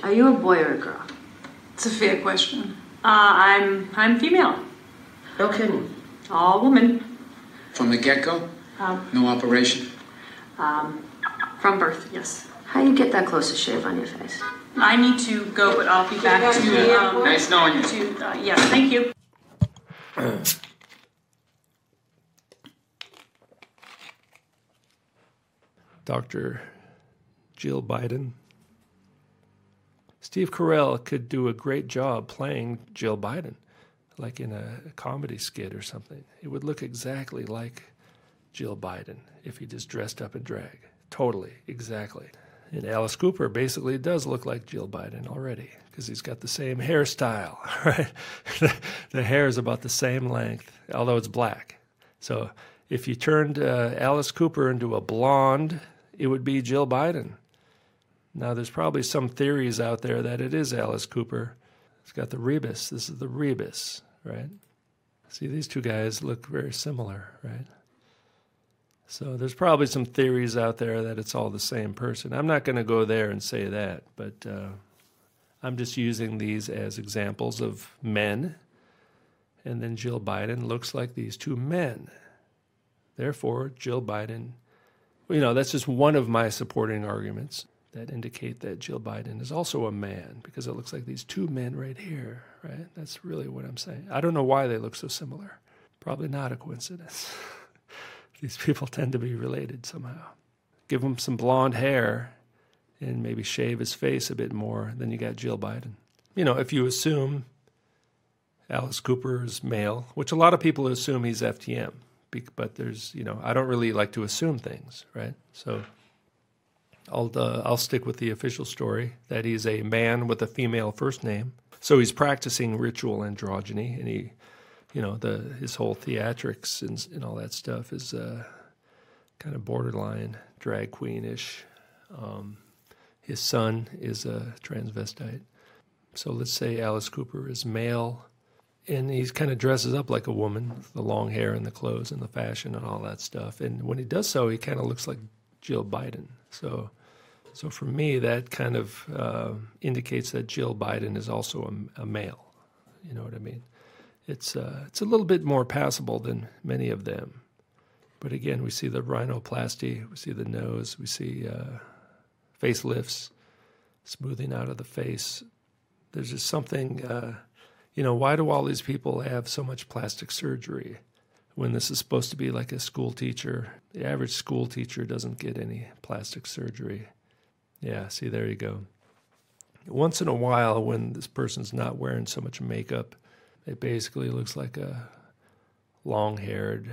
Are you a boy or a girl? It's a fair question. I'm female. No kidding. All woman. From the get-go? No operation? From birth, yes. How you get that close to shave on your face? I need to go, but I'll be back to... Nice knowing you. Yes, thank you. Dr. Jill Biden. Steve Carell could do a great job playing Jill Biden, like in a comedy skit or something. It would look exactly like Jill Biden if he just dressed up in drag. Totally, exactly. And Alice Cooper basically does look like Jill Biden already because he's got the same hairstyle, right? The hair is about the same length, although it's black. So if you turned Alice Cooper into a blonde, it would be Jill Biden. Now, there's probably some theories out there that it is Alice Cooper. It's got the rebus. This is the rebus, right? See, these two guys look very similar, right? So there's probably some theories out there that it's all the same person. I'm not going to go there and say that, but I'm just using these as examples of men. And then Jill Biden looks like these two men. Therefore, Jill Biden, that's just one of my supporting arguments that indicate that Jill Biden is also a man because it looks like these two men right here, right? That's really what I'm saying. I don't know why they look so similar. Probably not a coincidence. These people tend to be related somehow. Give him some blonde hair and maybe shave his face a bit more, then you got Jill Biden. If you assume Alice Cooper is male, which a lot of people assume he's FTM, but there's, I don't really like to assume things, right? So I'll stick with the official story that he's a man with a female first name. So he's practicing ritual androgyny, and he, his whole theatrics and all that stuff is kind of borderline drag queen-ish. His son is a transvestite. So let's say Alice Cooper is male, and he kind of dresses up like a woman, the long hair and the clothes and the fashion and all that stuff. And when he does so, he kind of looks like Jill Biden. So for me, that kind of indicates that Jill Biden is also a male. You know what I mean? It's a little bit more passable than many of them. But again, we see the rhinoplasty, we see the nose, we see facelifts, smoothing out of the face. There's just something, why do all these people have so much plastic surgery when this is supposed to be like a school teacher? The average school teacher doesn't get any plastic surgery. Yeah, see, there you go. Once in a while, when this person's not wearing so much makeup, it basically looks like a long-haired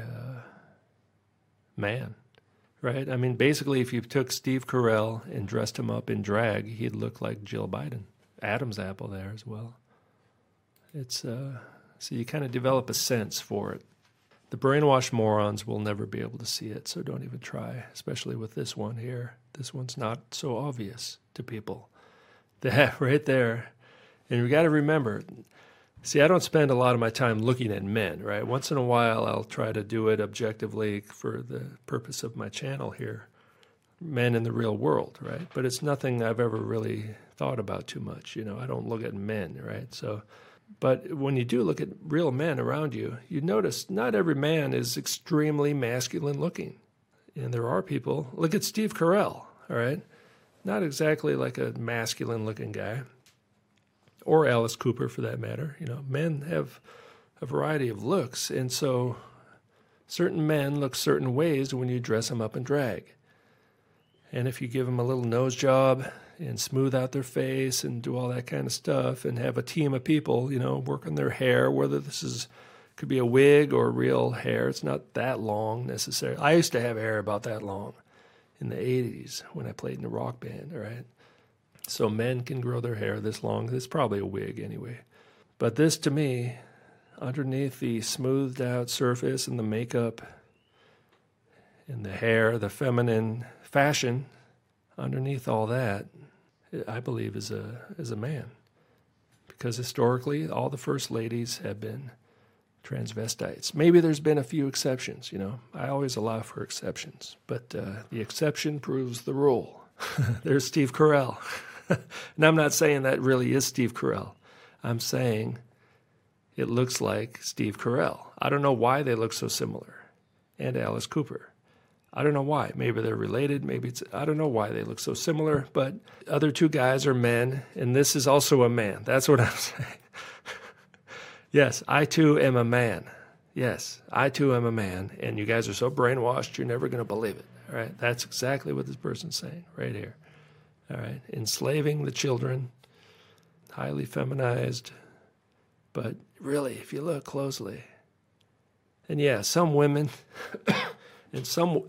man, right? I mean, basically, if you took Steve Carell and dressed him up in drag, he'd look like Jill Biden. Adam's apple there as well. It's so you kind of develop a sense for it. The brainwashed morons will never be able to see it, so don't even try, especially with this one here. This one's not so obvious to people. That right there. And we got to remember, see, I don't spend a lot of my time looking at men, right? Once in a while, I'll try to do it objectively for the purpose of my channel here. Men in the real world, right? But it's nothing I've ever really thought about too much. I don't look at men, right? So, but when you do look at real men around you, you notice not every man is extremely masculine looking. And there are people, look at Steve Carell, all right? Not exactly like a masculine looking guy. Or Alice Cooper for that matter. Men have a variety of looks. And so certain men look certain ways when you dress them up in drag. And if you give them a little nose job and smooth out their face and do all that kind of stuff and have a team of people, work on their hair, whether could be a wig or real hair. It's not that long necessarily. I used to have hair about that long in the 80s when I played in a rock band, all right? So men can grow their hair this long. It's probably a wig anyway. But this, to me, underneath the smoothed out surface and the makeup and the hair, the feminine fashion, underneath all that, I believe is a man. Because historically, all the first ladies have been transvestites. Maybe there's been a few exceptions, I always allow for exceptions. But the exception proves the rule. There's Steve Carell. And I'm not saying that really is Steve Carell. I'm saying it looks like Steve Carell. I don't know why they look so similar. And Alice Cooper. I don't know why. Maybe they're related. I don't know why they look so similar. But other two guys are men, and this is also a man. That's what I'm saying. Yes, I too am a man. Yes, I too am a man. And you guys are so brainwashed, you're never going to believe it. All right, that's exactly what this person's saying right here. All right, enslaving the children, highly feminized. But really, if you look closely, and yeah, some women, and some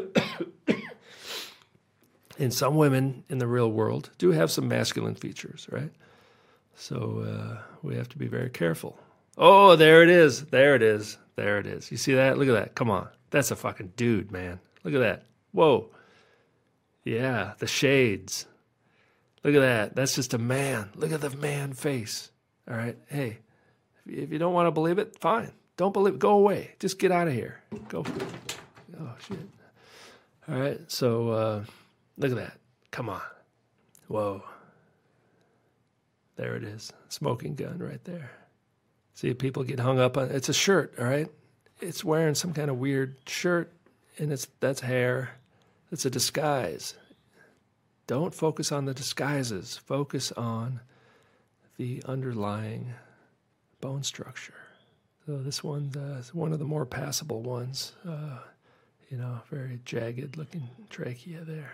women in the real world do have some masculine features, right? So we have to be very careful. Oh, there it is. There it is. There it is. You see that? Look at that. Come on. That's a fucking dude, man. Look at that. Whoa. Yeah, the shades. Look at that. That's just a man. Look at the man face. All right. Hey, if you don't want to believe it, fine. Don't believe it. Go away. Just get out of here. Go. Oh, shit. All right. So look at that. Come on. Whoa. There it is. Smoking gun right there. See, people get hung up on it's a shirt, all right? It's wearing some kind of weird shirt, and that's hair. It's a disguise. Don't focus on the disguises. Focus on the underlying bone structure. So this one's one of the more passable ones. Very jagged-looking trachea there.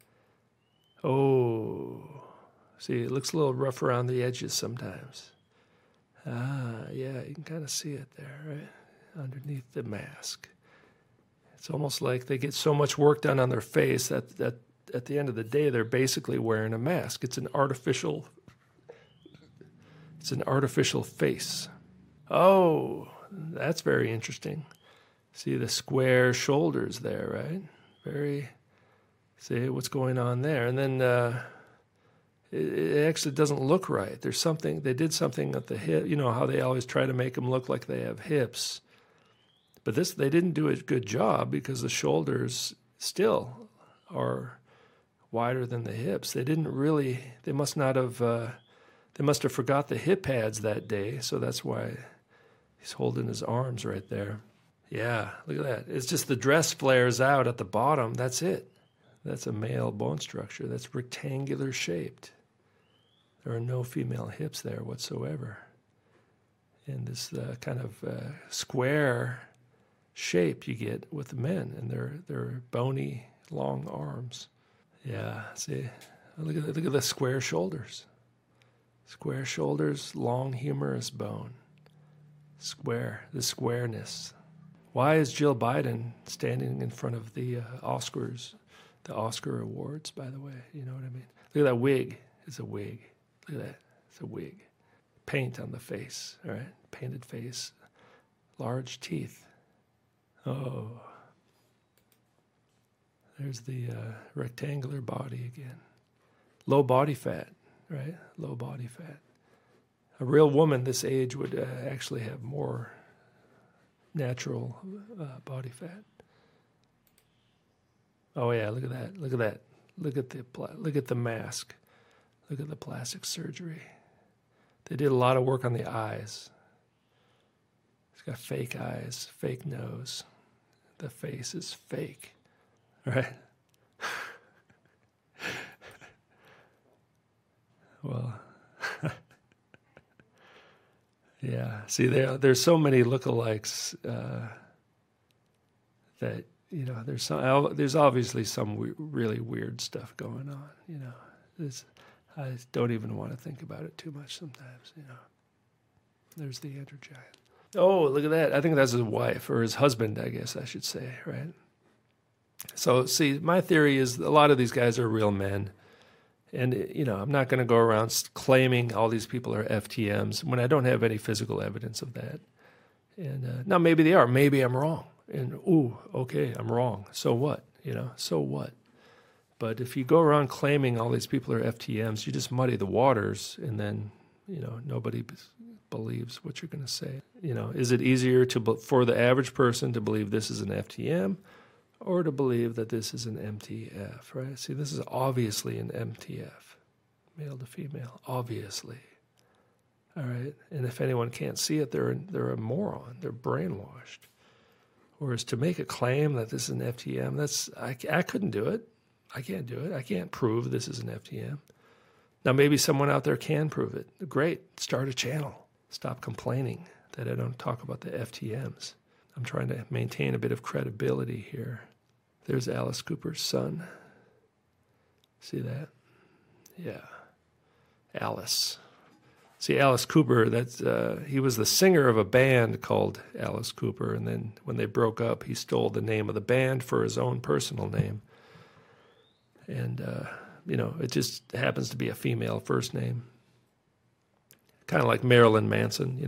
Oh, see, it looks a little rough around the edges sometimes. Yeah, you can kind of see it there, right? Underneath the mask. It's almost like they get so much work done on their face that at the end of the day, they're basically wearing a mask. It's an artificial face. Oh, that's very interesting. See the square shoulders there, right? See what's going on there. And then it actually doesn't look right. They did something at the hip. You know how they always try to make them look like they have hips. But they didn't do a good job because the shoulders still are wider than the hips. They must have forgot the hip pads that day, so that's why he's holding his arms right there. Yeah, look at that. It's just the dress flares out at the bottom. That's it. That's a male bone structure. That's rectangular shaped. There are no female hips there whatsoever. And this kind of square shape you get with the men and their bony, long arms. Yeah, see, look at the square shoulders. Square shoulders, long, humorous bone. The squareness. Why is Jill Biden standing in front of the Oscars? The Oscar awards, by the way, you know what I mean? Look at that wig. It's a wig. Look at that. It's a wig. Paint on the face, all right? Painted face. Large teeth. Oh. There's the rectangular body again. Low body fat, right? Low body fat. A real woman this age would actually have more natural body fat. Oh yeah, look at that. Look at that. Look at the mask. Look at the plastic surgery. They did a lot of work on the eyes. It's got fake eyes, fake nose. The face is fake, right? Well, yeah. See, there's so many lookalikes that. There's obviously some really weird stuff going on. I don't even want to think about it too much sometimes. There's the Andrew Giant. Oh, look at that! I think that's his wife or his husband, I guess I should say, right? So, see, my theory is a lot of these guys are real men, and I'm not going to go around claiming all these people are FTMs when I don't have any physical evidence of that. And now maybe they are. Maybe I'm wrong. And, okay, I'm wrong. So what? So what? But if you go around claiming all these people are FTMs, you just muddy the waters, and then, nobody believes what you're going to say. Is it easier for the average person to believe this is an FTM or to believe that this is an MTF, right? See, this is obviously an MTF. male to female, obviously. All right, and if anyone can't see it, they're a moron. They're brainwashed. Whereas to make a claim that this is an FTM, I couldn't do it. I can't do it. I can't prove this is an FTM. Now maybe someone out there can prove it. Great, start a channel. Stop complaining that I don't talk about the FTMs. I'm trying to maintain a bit of credibility here. There's Alice Cooper's son. See that? Yeah, Alice. See, Alice Cooper, he was the singer of a band called Alice Cooper, and then when they broke up, he stole the name of the band for his own personal name. And, it just happens to be a female first name. Kind of like Marilyn Manson,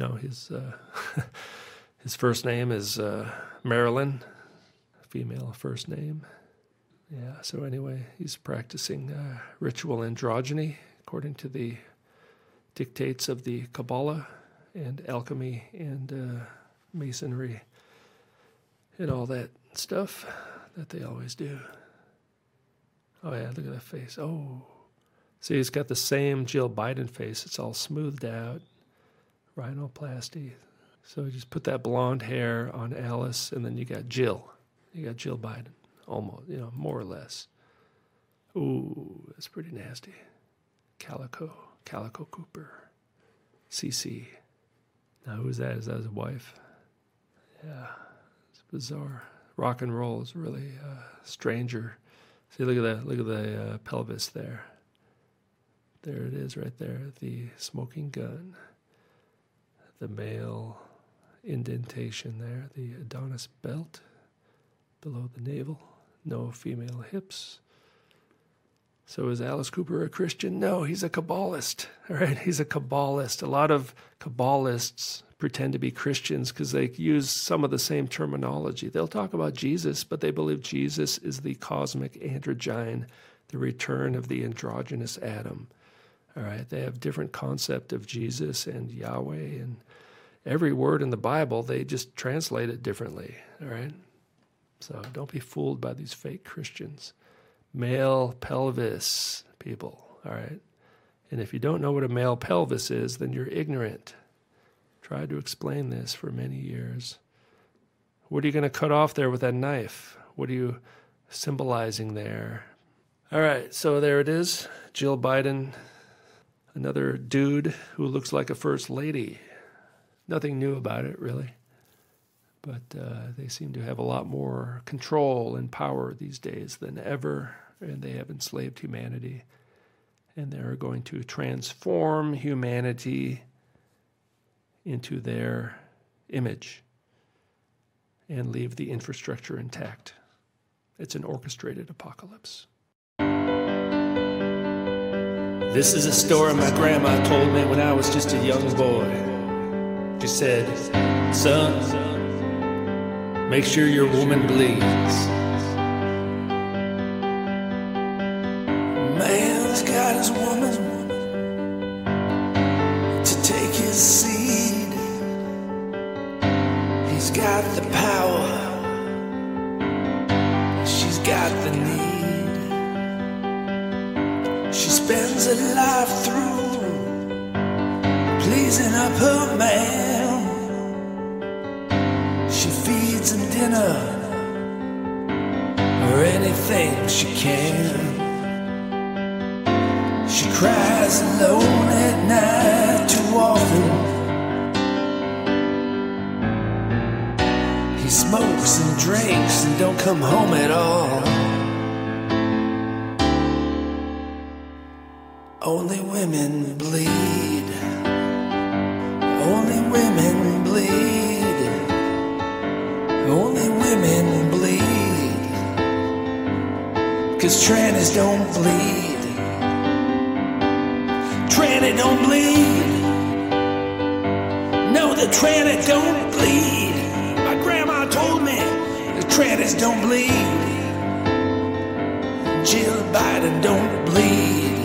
his first name is Marilyn, female first name. Yeah, so anyway, he's practicing ritual androgyny according to the dictates of the Kabbalah and alchemy and masonry and all that stuff that they always do. Oh yeah, look at that face. Oh, see, he's got the same Jill Biden face. It's all smoothed out, rhinoplasty. So you just put that blonde hair on Alice, and then you got Jill. You got Jill Biden, almost, more or less. Ooh, that's pretty nasty. Calico Cooper, CC. Now who's that? Is that his wife? Yeah, it's bizarre. Rock and roll is really stranger. See, look at the pelvis there. There it is right there, the smoking gun. The male indentation there, the Adonis belt below the navel. No female hips. So is Alice Cooper a Christian? No, he's a Kabbalist. All right, he's a Kabbalist. A lot of Kabbalists pretend to be Christians because they use some of the same terminology. They'll talk about Jesus, but they believe Jesus is the cosmic androgyne, the return of the androgynous Adam. All right, they have different concept of Jesus and Yahweh, and every word in the Bible, they just translate it differently. All right, so don't be fooled by these fake Christians. Male pelvis people, all right? And if you don't know what a male pelvis is, then you're ignorant. Tried to explain this for many years. What are you going to cut off there with that knife? What are you symbolizing there? All right, so there it is. Jill Biden, another dude who looks like a first lady. Nothing new about it, really. But they seem to have a lot more control and power these days than ever, and they have enslaved humanity. And they're going to transform humanity into their image and leave the infrastructure intact. It's an orchestrated apocalypse. This is a story my grandma told me when I was just a young boy. She said, "Son, make sure your woman bleeds." Man's got his woman to take his seed. He's got the power, she's got the need. She spends her life through pleasing up her man. She feeds him dinner or anything she can. She cries alone at night too often. He smokes and drinks and don't come home at all. Only women bleed. Only women bleed. Only women bleed. 'Cause trannies don't bleed. Tranny don't bleed. No, the tranny don't bleed. My grandma told me the trannies don't bleed. Jill Biden don't bleed.